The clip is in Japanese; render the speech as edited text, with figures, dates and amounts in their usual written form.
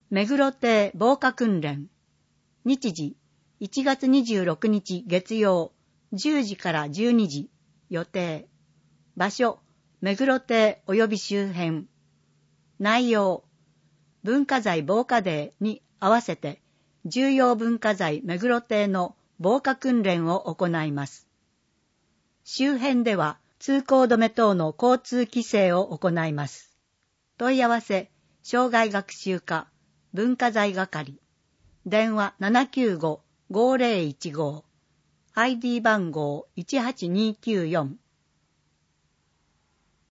目黒邸防火訓練。日時、1月26日月曜、10時から12時、予定。場所、目黒邸及び周辺。内容、文化財防火デーに合わせて、重要文化財目黒邸の防火訓練を行います。周辺では、通行止め等の交通規制を行います。問い合わせ、生涯学習課、文化財係。電話795-5015。ID 番号18294。